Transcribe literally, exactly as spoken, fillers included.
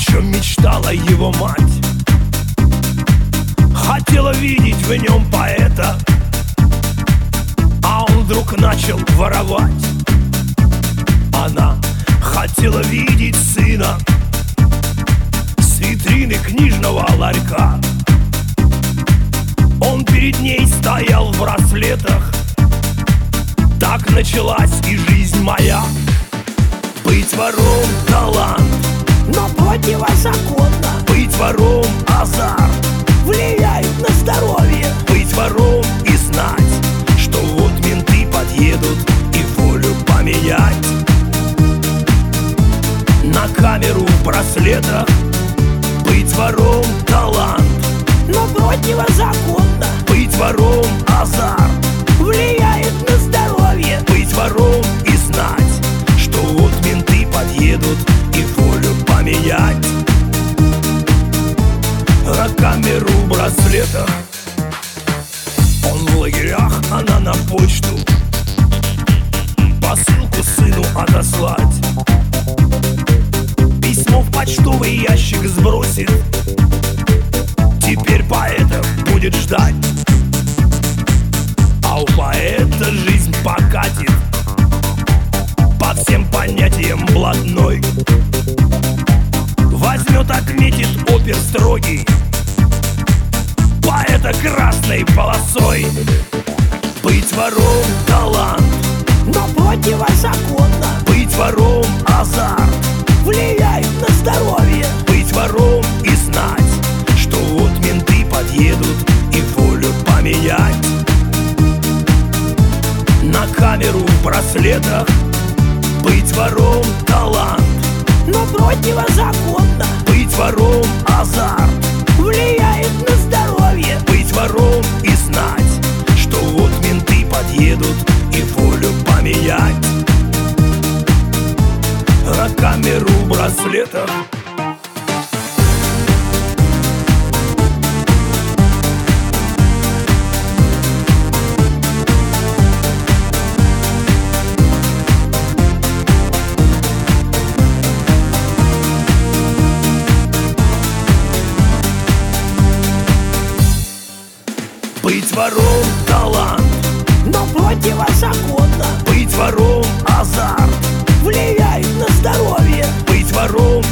чем мечтала его мать. Хотела видеть в нем поэта, а он вдруг начал воровать. Она хотела видеть сына с витрины книжного ларька. Он перед ней стоял в браслетах. Так началась и жизнь моя. Быть вором — талант, но противозаконно. быть вором — азарт, Влияет на здоровье. быть вором и знать, что вот менты подъедут и волю поменять. На камеру в браслетах. Быть вором — талант, но противозаконно. быть вором — азарт, Влияет на здоровье. быть вором и знать, что вот менты подъедут и волю поменять. На камеру в браслетах. Он в лагерях, она на почту посылку сыну отослать. Письмо в почтовый ящик сбросит. Теперь поэта будет ждать. А у поэта жизнь покатит по всем понятиям блатной. Возьмет, отметит опер строгий поэта красной полосой. Быть вором — талант, но противозаконно. быть вором — азарт, Влияет на здоровье. быть вором и знать, что вот менты подъедут и волю поменять. На камеру в браслетах. Быть вором — талант, но противозаконно. быть вором — азарт, Влияет на здоровье. быть вором и знать, что вот менты подъедут и волю поменять. На камеру в браслетах. Быть вором — талант, но противозаконно. быть вором — азарт, Влияет на здоровье. быть вором